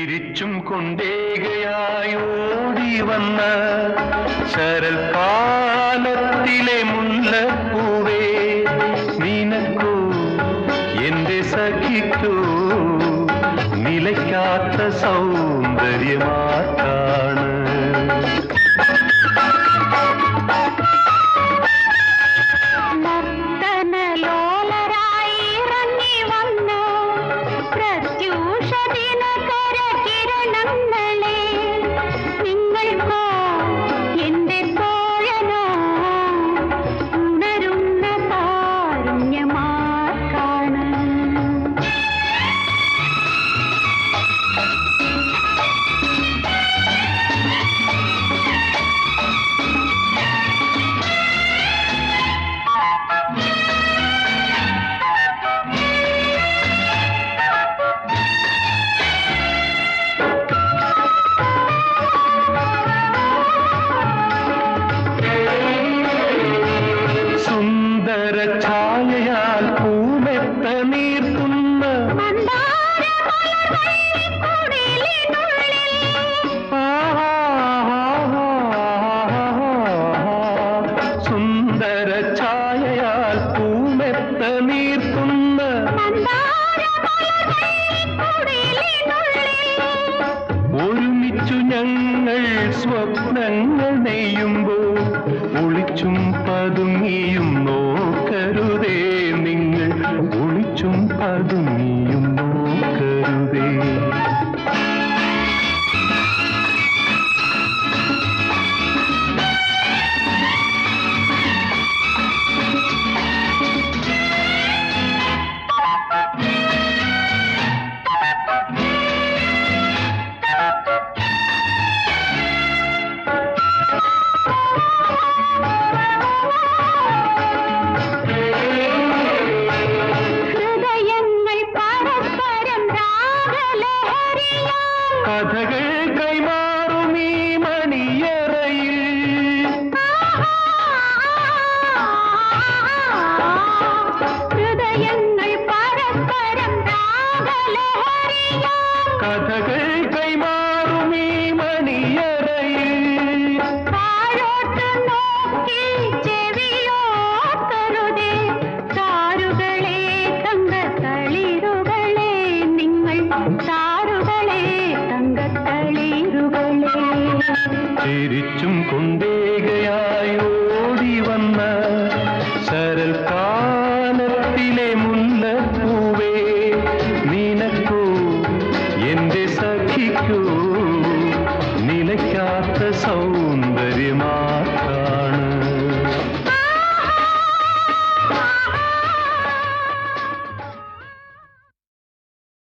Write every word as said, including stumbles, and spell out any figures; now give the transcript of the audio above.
ചിരിച്ചും കൊണ്ടേകയായി ഓടി വന്ന ശരൽക്കാലത്തിലെ മുല്ലപ്പൂവേ, നിനക്കോ എന്റെ സഖിക്കോ നിലയ്ക്കാത്ത സൗന്ദര്യമാർക്കാണ്? ഛായയാൽ പൂമെത്ത നീർത്തുന്ന സുന്ദര ഛായയാൽ പൂമെത്ത നീർത്തുന്ന ഒരുമിച്ചു ഞങ്ങൾ സ്വപ്നങ്ങൾ നെയ്യുമ്പോൾ ഒളിച്ചും പതുങ്ങിയും നോക്കരുതേ, നിങ്ങൾ ഒളിച്ചും പതുങ്ങിയും നോക്കരുതേ. കഥകൾ കൈമാറും ഈ മണിയറയിൽ ഹൃദയങ്ങൾ പരസ്പരം കഥകൾ കൈമാറും ഈ മണിയറയിൽ താഴോട്ട് നോക്കി ചെവിയോർക്കരുതേ, താരുകളെ തങ്കത്തളിരുകളെ, നിങ്ങൾ താരുകളെ തങ്കത്തളിരുകളെ. ചിരിച്ചും കൊണ്ടേകയായി ഓടി വന്ന ശരൽക്കാലത്തിലെ മുല്ലപ്പൂവേ, നിനക്കോ എന്റെ സഖിക്കോ നിലയ്ക്കാത്ത സൗന്ദര്യമാ